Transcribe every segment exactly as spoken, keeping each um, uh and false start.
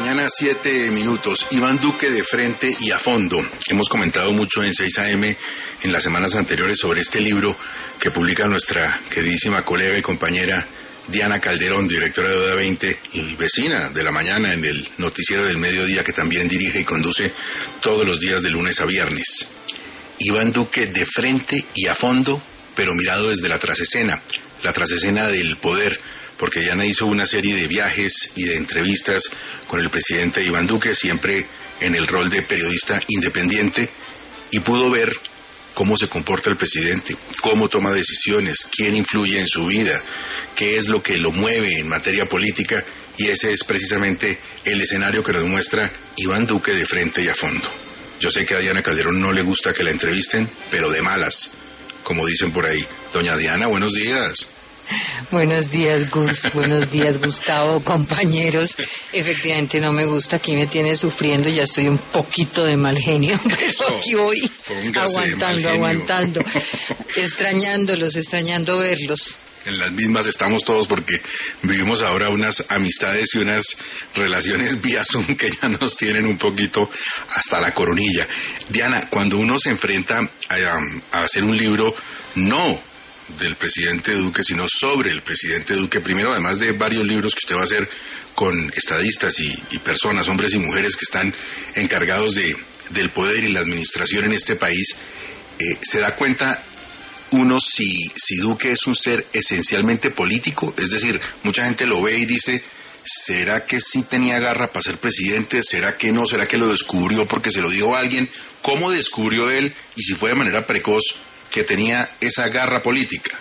mañana, siete minutos. Iván Duque de frente y a fondo. Hemos comentado mucho en seis a eme en las semanas anteriores sobre este libro que publica nuestra queridísima colega y compañera Diana Calderón, directora de Hora veinte y vecina de la mañana en el noticiero del mediodía, que también dirige y conduce todos los días de lunes a viernes. Iván Duque de frente y a fondo, pero mirado desde la trasescena, la trasescena del poder, porque Diana hizo una serie de viajes y de entrevistas con el presidente Iván Duque, siempre en el rol de periodista independiente, y pudo ver cómo se comporta el presidente, cómo toma decisiones, quién influye en su vida, qué es lo que lo mueve en materia política, y ese es precisamente el escenario que nos muestra Iván Duque de frente y a fondo. Yo sé que a Diana Calderón no le gusta que la entrevisten, pero de malas, como dicen por ahí. Doña Diana, buenos días. Buenos días, Gus. Buenos días, Gustavo, compañeros. Efectivamente no me gusta, aquí me tiene sufriendo, ya estoy un poquito de mal genio, pero Eso, aquí voy aguantando, aguantando, extrañándolos, extrañando verlos. En las mismas estamos todos porque vivimos ahora unas amistades y unas relaciones vía Zoom que ya nos tienen un poquito hasta la coronilla. Diana, cuando uno se enfrenta a, a hacer un libro, no del presidente Duque, sino sobre el presidente Duque, primero, además de varios libros que usted va a hacer con estadistas y, y personas, hombres y mujeres que están encargados de, del poder y la administración en este país, eh, se da cuenta uno si, si Duque es un ser esencialmente político, es decir, mucha gente lo ve y dice, ¿será que sí tenía garra para ser presidente? ¿Será que no? ¿Será que lo descubrió porque se lo dijo a alguien? ¿Cómo descubrió él, y si fue de manera precoz, que tenía esa garra política?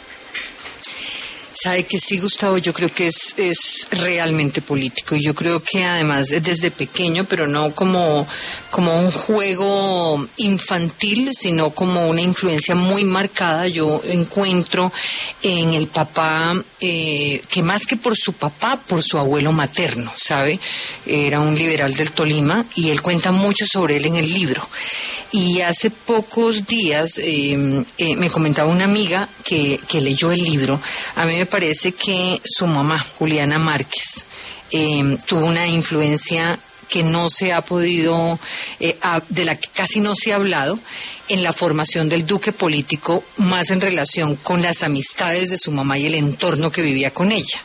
Sabe que sí, Gustavo, yo creo que es, es realmente político, y yo creo que además desde pequeño, pero no como, como un juego infantil, sino como una influencia muy marcada. Yo encuentro en el papá, eh, que más que por su papá, por su abuelo materno, ¿sabe? Era un liberal del Tolima, y él cuenta mucho sobre él en el libro. Y hace pocos días eh, eh, me comentaba una amiga que, que leyó el libro. A mí me parece que su mamá, Juliana Márquez, eh, tuvo una influencia que no se ha podido, eh, a, de la que casi no se ha hablado, en la formación del Duque político, más en relación con las amistades de su mamá y el entorno que vivía con ella.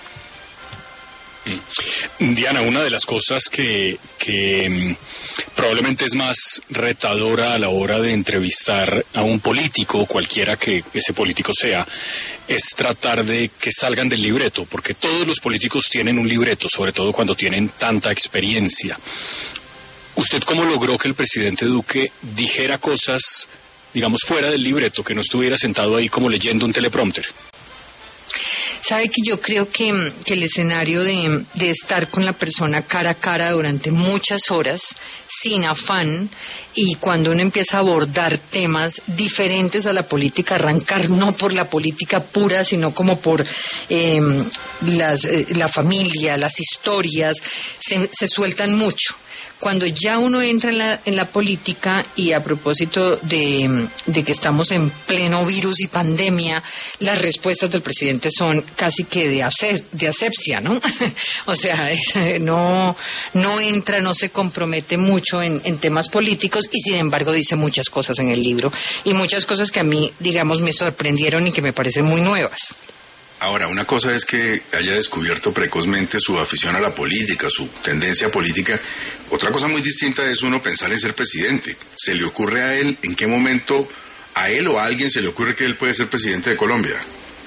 Diana, una de las cosas que, que probablemente es más retadora a la hora de entrevistar a un político, cualquiera que ese político sea, es tratar de que salgan del libreto, porque todos los políticos tienen un libreto, sobre todo cuando tienen tanta experiencia. ¿Usted cómo logró que el presidente Duque dijera cosas, digamos, fuera del libreto, que no estuviera sentado ahí como leyendo un teleprompter? Sabe que yo creo que, que el escenario de, de estar con la persona cara a cara durante muchas horas, sin afán, y cuando uno empieza a abordar temas diferentes a la política, arrancar no por la política pura, sino como por eh, las, eh, la familia, las historias, se, se sueltan mucho. Cuando ya uno entra en la, en la política, y a propósito de, de que estamos en pleno virus y pandemia, las respuestas del presidente son casi que de, ase, de asepsia, ¿no? O sea, no, no entra, no se compromete mucho en, en temas políticos, y sin embargo dice muchas cosas en el libro, y muchas cosas que a mí, digamos, me sorprendieron y que me parecen muy nuevas. Ahora, una cosa es que haya descubierto precozmente su afición a la política, su tendencia política. Otra cosa muy distinta es uno pensar en ser presidente. ¿Se le ocurre a él, en qué momento a él o a alguien se le ocurre que él puede ser presidente de Colombia?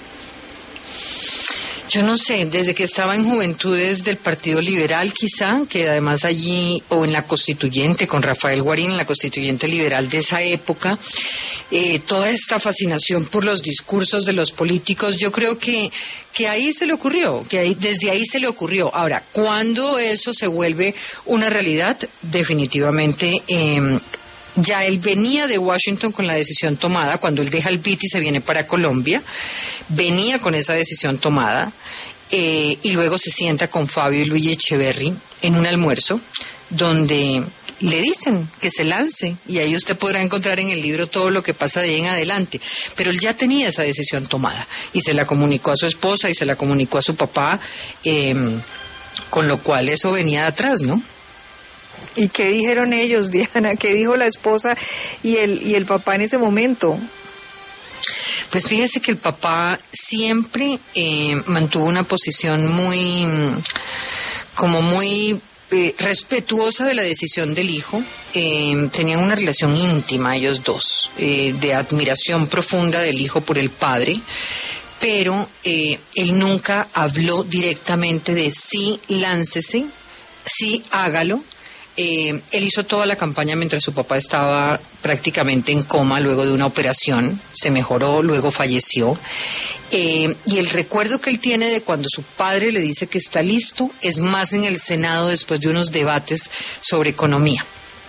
Yo no sé, desde que estaba en Juventudes del Partido Liberal, quizá, que además allí, o en la Constituyente, con Rafael Guarín, en la Constituyente Liberal de esa época, eh, toda esta fascinación por los discursos de los políticos, yo creo que, que ahí se le ocurrió, que ahí, desde ahí se le ocurrió. Ahora, ¿cuándo eso se vuelve una realidad? Definitivamente, eh, ya él venía de Washington con la decisión tomada, cuando él deja el B I T y se viene para Colombia, venía con esa decisión tomada, eh, y luego se sienta con Fabio y Luis Echeverry en un almuerzo, donde le dicen que se lance, y ahí usted podrá encontrar en el libro todo lo que pasa de ahí en adelante, pero él ya tenía esa decisión tomada, y se la comunicó a su esposa, y se la comunicó a su papá, eh, con lo cual eso venía de atrás, ¿no? ¿Y qué dijeron ellos, Diana? ¿Qué dijo la esposa y el, y el papá en ese momento? Pues fíjese que el papá siempre eh, mantuvo una posición muy, como muy eh, respetuosa de la decisión del hijo. Eh, tenían una relación íntima ellos dos, eh, de admiración profunda del hijo por el padre, pero eh, él nunca habló directamente de sí, láncese, sí, hágalo. Eh, él hizo toda la campaña mientras su papá estaba prácticamente en coma luego de una operación, se mejoró, luego falleció. Eh, y el recuerdo que él tiene de cuando su padre le dice que está listo es más en el Senado después de unos debates sobre economía.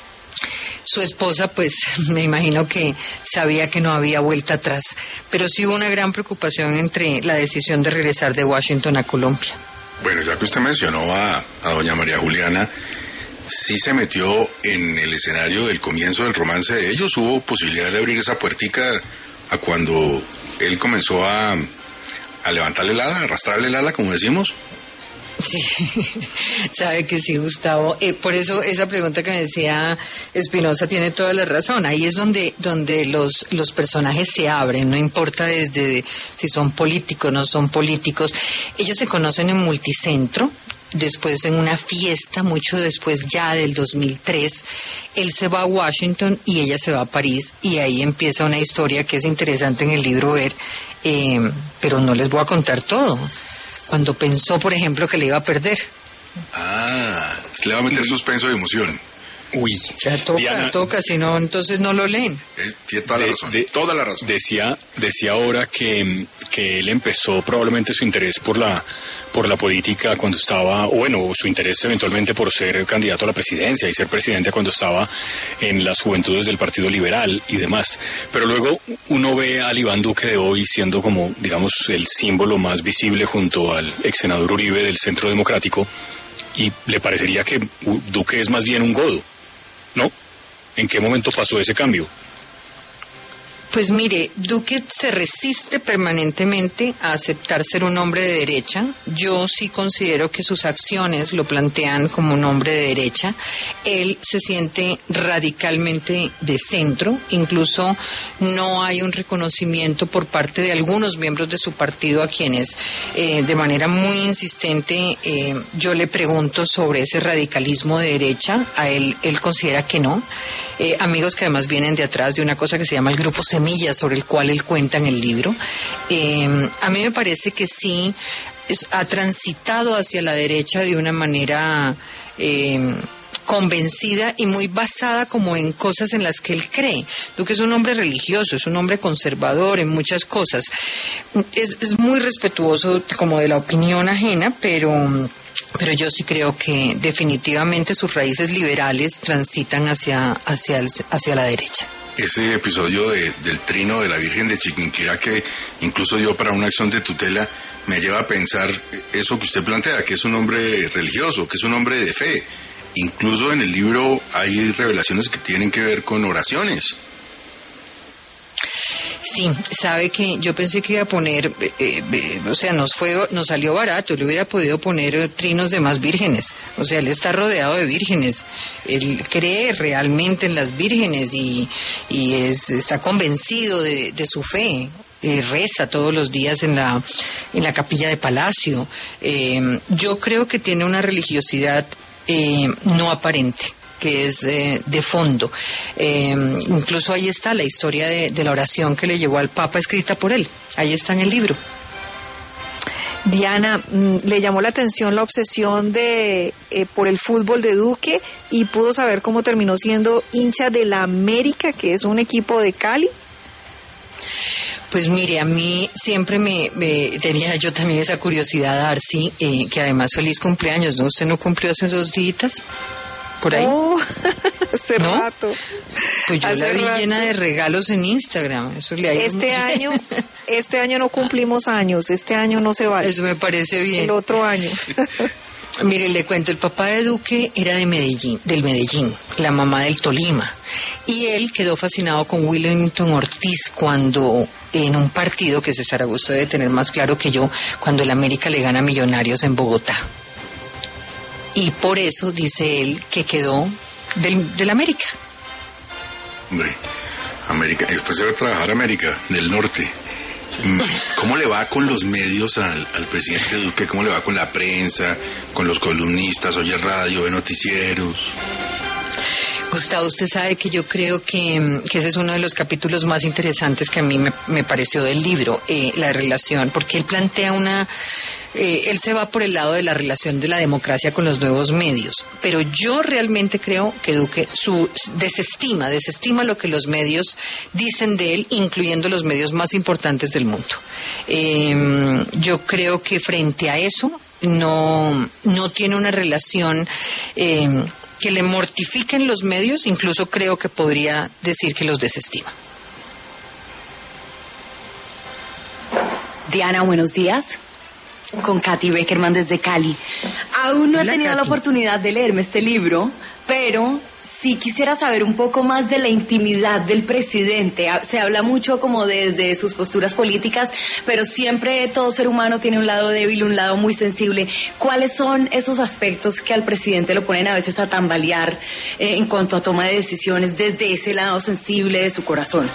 Su esposa, pues, me imagino que sabía que no había vuelta atrás, pero sí hubo una gran preocupación entre la decisión de regresar de Washington a Colombia. Bueno, ya que usted mencionó a, a doña María Juliana, sí se metió en el escenario del comienzo del romance de ellos. ¿Hubo posibilidad de abrir esa puertica a cuando él comenzó a, a levantarle el ala, a arrastrarle el ala, como decimos? Sí, sabe que sí, Gustavo. Eh, por eso esa pregunta que me decía Espinosa tiene toda la razón. Ahí es donde donde los los personajes se abren, no importa desde si son políticos o no son políticos. Ellos se conocen en Multicentro. Después, en una fiesta, mucho después ya del dos mil tres, él se va a Washington y ella se va a París, y ahí empieza una historia que es interesante en el libro ver, eh, pero no les voy a contar todo. Cuando pensó, por ejemplo, que le iba a perder. Ah, le va a meter suspenso de emoción. Uy, O sea, toca, Diana, toca, si no, entonces no lo leen. Eh, tiene toda la de- razón, de- toda la razón. Decía, decía ahora que, que él empezó probablemente su interés por la por la política cuando estaba, o bueno, su interés eventualmente por ser candidato a la presidencia y ser presidente cuando estaba en las juventudes del Partido Liberal y demás. Pero luego uno ve al Iván Duque de hoy siendo como, digamos, el símbolo más visible junto al ex senador Uribe del Centro Democrático, y le parecería que Duque es más bien un godo, ¿no? ¿En qué momento pasó ese cambio? Pues mire, Duque se resiste permanentemente a aceptar ser un hombre de derecha. Yo sí considero que sus acciones lo plantean como un hombre de derecha. Él se siente radicalmente de centro. Incluso no hay un reconocimiento por parte de algunos miembros de su partido a quienes eh, de manera muy insistente eh, yo le pregunto sobre ese radicalismo de derecha. A él, él considera que no. Eh, amigos que además vienen de atrás de una cosa que se llama el Grupo Semillas, sobre el cual él cuenta en el libro. Eh, a mí me parece que sí es, ha transitado hacia la derecha de una manera eh, convencida y muy basada como en cosas en las que él cree. Duque es un hombre religioso, es un hombre conservador en muchas cosas. Es, es muy respetuoso como de la opinión ajena, pero... Pero yo sí creo que definitivamente sus raíces liberales transitan hacia, hacia, el, hacia la derecha. Ese episodio de, del trino de la Virgen de Chiquinquirá, que incluso yo para una acción de tutela me lleva a pensar eso que usted plantea, que es un hombre religioso, que es un hombre de fe. Incluso en el libro hay revelaciones que tienen que ver con oraciones. Sí, sabe que yo pensé que iba a poner, eh, eh, o sea, nos fue, nos salió barato, le hubiera podido poner eh, trinos de más vírgenes. O sea, él está rodeado de vírgenes, él cree realmente en las vírgenes y, y es, está convencido de, de su fe. Eh, reza todos los días en la en la capilla de Palacio. Eh, yo creo que tiene una religiosidad eh, no aparente, que es eh, de fondo. Eh, incluso ahí está la historia de, de la oración que le llevó al Papa escrita por él. Ahí está en el libro. Diana, le llamó la atención la obsesión de eh, por el fútbol de Duque y pudo saber cómo terminó siendo hincha de la América, que es un equipo de Cali. Pues mire, a mí siempre me, me tenía yo también esa curiosidad, Darcy, eh, que además feliz cumpleaños, ¿no? ¿Usted no cumplió hace dos días? Por ahí. Oh, hace ¿No? rato. Pues yo Hace la vi rato. llena de regalos en Instagram. Eso le ha ido Este muy año, bien. este año no cumplimos años, este año no se vale. Eso me parece bien. El otro año. Mire, le cuento, el papá de Duque era de Medellín, del Medellín, la mamá del Tolima, y él quedó fascinado con Willington Ortiz cuando en un partido que César Augusto debe tener más claro que yo, cuando el América le gana a Millonarios en Bogotá. y por eso dice él que quedó del, del América. Hombre, América, después se va a trabajar América del Norte. ¿Cómo le va con los medios al, al presidente Duque? ¿Cómo le va con la prensa, con los columnistas, oye radio, ve noticieros? Gustavo, usted sabe que yo creo que, que ese es uno de los capítulos más interesantes que a mí me, me pareció del libro, eh, la relación, porque él plantea una... Eh, él se va por el lado de la relación de la democracia con los nuevos medios, pero yo realmente creo que Duque su, desestima, desestima lo que los medios dicen de él, incluyendo los medios más importantes del mundo. Eh, yo creo que frente a eso no, no tiene una relación... Eh, que le mortifiquen los medios, incluso creo que podría decir que los desestima. Diana, buenos días. Con Katy Beckerman desde Cali. Aún no Hola, he tenido Katy. la oportunidad de leerme este libro, pero sí quisiera saber un poco más de la intimidad del presidente. Se habla mucho como de, de sus posturas políticas, pero siempre todo ser humano tiene un lado débil, un lado muy sensible. ¿Cuáles son esos aspectos que al presidente lo ponen a veces a tambalear eh, en cuanto a toma de decisiones desde ese lado sensible de su corazón?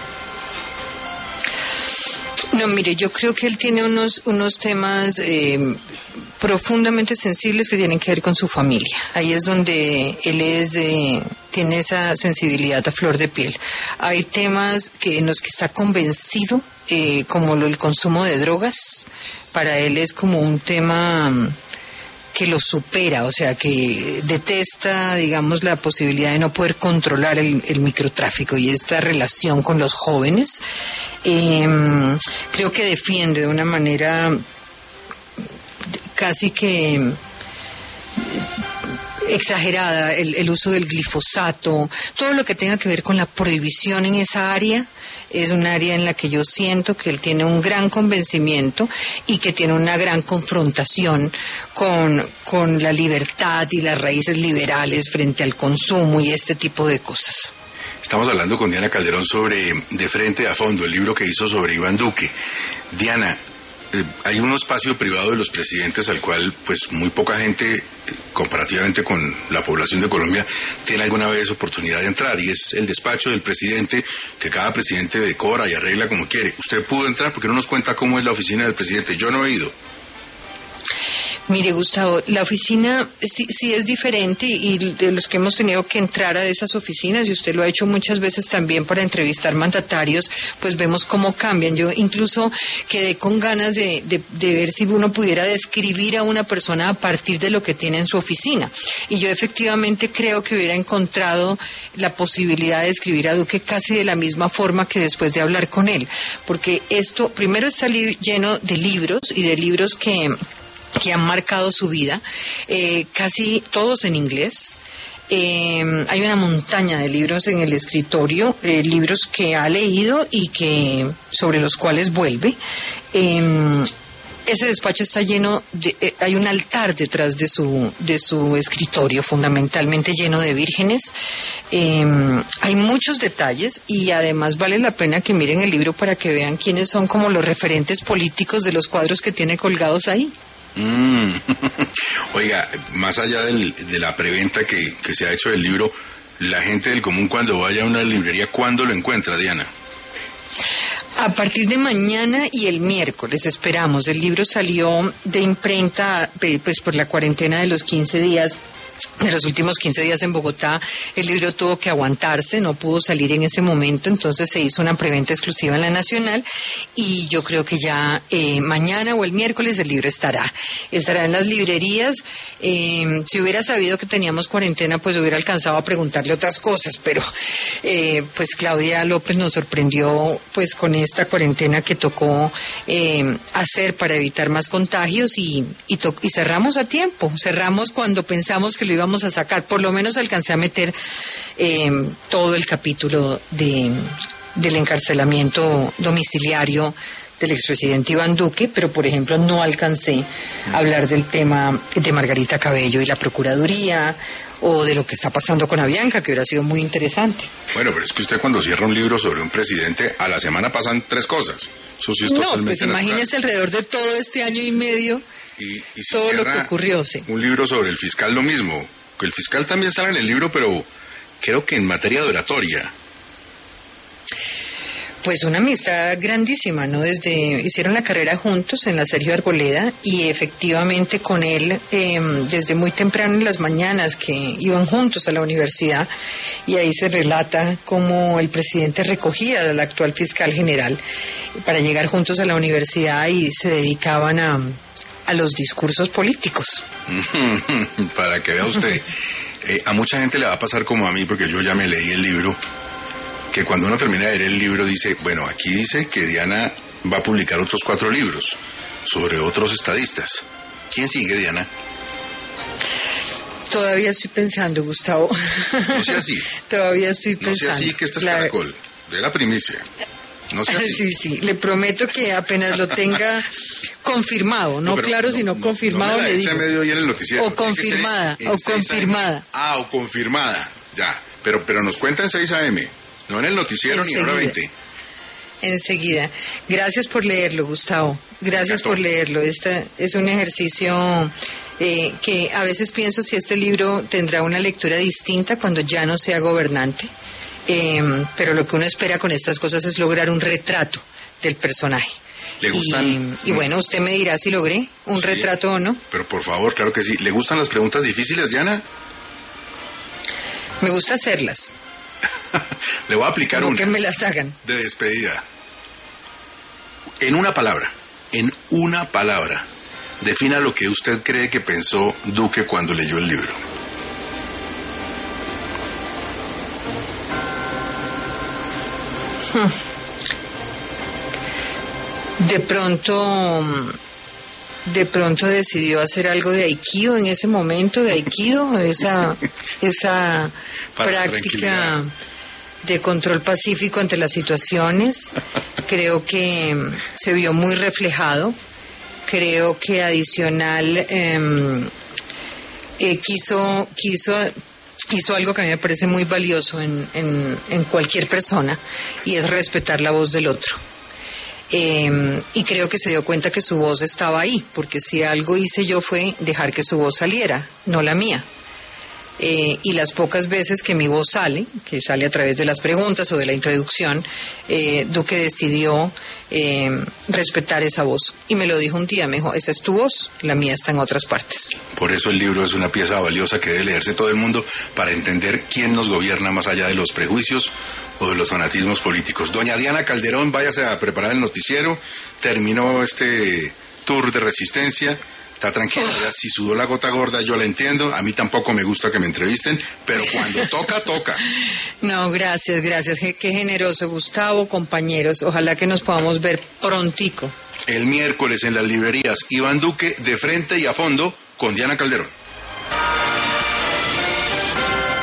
No, mire, yo creo que él tiene unos, unos temas eh, profundamente sensibles que tienen que ver con su familia. Ahí es donde él es... Eh, tiene esa sensibilidad a flor de piel. Hay temas que en los que está convencido, eh, como lo, el consumo de drogas. Para él es como un tema que lo supera, o sea, que detesta, digamos, la posibilidad de no poder controlar el, el microtráfico y esta relación con los jóvenes. Eh, creo que defiende de una manera casi que exagerada el, el uso del glifosato, todo lo que tenga que ver con la prohibición en esa área. Es un área en la que yo siento que él tiene un gran convencimiento y que tiene una gran confrontación con, con la libertad y las raíces liberales frente al consumo y este tipo de cosas. Estamos hablando con Diana Calderón sobre De Frente a Fondo, el libro que hizo sobre Iván Duque. Diana, eh, hay un espacio privado de los presidentes al cual pues muy poca gente, eh, comparativamente con la población de Colombia, tiene alguna vez oportunidad de entrar, y es el despacho del presidente, que cada presidente decora y arregla como quiere. ¿Usted pudo entrar? Porque no nos cuenta cómo es la oficina del presidente. Yo no he ido. Mire, Gustavo, la oficina sí, sí es diferente, y de los que hemos tenido que entrar a esas oficinas, y usted lo ha hecho muchas veces también para entrevistar mandatarios, pues vemos cómo cambian. Yo incluso quedé con ganas de, de, de ver si uno pudiera describir a una persona a partir de lo que tiene en su oficina. Y yo efectivamente creo que hubiera encontrado la posibilidad de describir a Duque casi de la misma forma que después de hablar con él. Porque esto, primero está li- lleno de libros, y de libros que... que han marcado su vida, eh, casi todos en inglés. Eh, hay una montaña de libros en el escritorio, eh, libros que ha leído y que sobre los cuales vuelve. Eh, ese despacho está lleno de, eh, hay un altar detrás de su de su escritorio, fundamentalmente lleno de vírgenes. Eh, hay muchos detalles, y además vale la pena que miren el libro para que vean quiénes son como los referentes políticos de los cuadros que tiene colgados ahí. Mm. Oiga, más allá del, de la preventa que, que se ha hecho del libro, la gente del común cuando vaya a una librería, ¿cuándo lo encuentra, Diana? A partir de mañana y el miércoles esperamos. El libro salió de imprenta pues por la cuarentena de los quince días. De los últimos quince días en Bogotá, el libro tuvo que aguantarse, no pudo salir en ese momento, entonces se hizo una preventa exclusiva en la Nacional, y yo creo que ya eh, mañana o el miércoles el libro estará. Estará en las librerías. Eh, si hubiera sabido que teníamos cuarentena, pues hubiera alcanzado a preguntarle otras cosas, pero eh, pues Claudia López nos sorprendió pues con esta cuarentena que tocó eh, hacer para evitar más contagios, y, y, to- y cerramos a tiempo, cerramos cuando pensamos que lo íbamos a sacar. Por lo menos alcancé a meter eh, todo el capítulo de, del encarcelamiento domiciliario del expresidente Iván Duque, pero por ejemplo no alcancé a hablar del tema de Margarita Cabello y la Procuraduría, o de lo que está pasando con Avianca, que hubiera sido muy interesante. Bueno, pero es que usted cuando cierra un libro sobre un presidente, a la semana pasan tres cosas. Eso sí es No, totalmente pues natural. imagínese alrededor de todo este año y medio Y, y si todo lo que cierra ocurrió, sí. un libro sobre el fiscal, lo mismo. El fiscal también sale en el libro, pero creo que en materia de oratoria. Pues una amistad grandísima, ¿no? Desde hicieron la carrera juntos en la Sergio Arboleda y efectivamente con él eh, desde muy temprano en las mañanas que iban juntos a la universidad y ahí se relata cómo el presidente recogía al actual fiscal general para llegar juntos a la universidad y se dedicaban a, a los discursos políticos. Para que vea usted, eh, a mucha gente le va a pasar como a mí porque yo ya me leí el libro, que cuando uno termina de leer el libro dice, bueno, aquí dice que Diana va a publicar otros cuatro libros sobre otros estadistas. ¿Quién sigue, Diana? Todavía estoy pensando, Gustavo. No sea así. Todavía estoy pensando. No sea así, que esto es La... Caracol, de la primicia. No sea así. Sí, sí, le prometo que apenas lo tenga confirmado, no, no claro, no, sino no, confirmado, no me la le digo. Medio día en el noticiero. O confirmada, o confirmada. Ah, o confirmada, ya. Pero, pero nos cuenta en seis a eme. No en el noticiero enseguida, ni hora veinte. Enseguida. Gracias por leerlo, Gustavo. Gracias por leerlo. Este es un ejercicio eh, que a veces pienso si este libro tendrá una lectura distinta cuando ya no sea gobernante. Eh, pero lo que uno espera con estas cosas es lograr un retrato del personaje. ¿Le gustan? Y, y bueno, usted me dirá si logré un sí, retrato o no. Pero por favor, claro que sí. ¿Le gustan las preguntas difíciles, Diana? Me gusta hacerlas. Le voy a aplicar no una. Que me las hagan. De despedida. En una palabra, en una palabra, defina lo que usted cree que pensó Duque cuando leyó el libro. De pronto, de pronto decidió hacer algo de aikido en ese momento, de aikido, esa, esa práctica de control pacífico ante las situaciones. Creo que se vio muy reflejado. Creo que adicional eh, eh, quiso, quiso, hizo algo que a mí me parece muy valioso en, en, en cualquier persona, y es respetar la voz del otro. Eh, y creo que se dio cuenta que su voz estaba ahí, porque si algo hice yo fue dejar que su voz saliera, no la mía. Eh, y las pocas veces que mi voz sale, que sale a través de las preguntas o de la introducción, eh, Duque decidió eh, respetar esa voz. Y me lo dijo un día, me dijo, esa es tu voz, la mía está en otras partes. Por eso el libro es una pieza valiosa que debe leerse todo el mundo para entender quién nos gobierna más allá de los prejuicios o de los fanatismos políticos. Doña Diana Calderón, váyase a preparar el noticiero. Terminó este tour de resistencia. Está tranquila, ya, si sudó la gota gorda yo la entiendo, a mí tampoco me gusta que me entrevisten, pero cuando toca, toca. No, gracias, gracias, qué generoso, Gustavo, compañeros, ojalá que nos podamos ver prontico. El miércoles en las librerías, Iván Duque, de frente y a fondo, con Diana Calderón.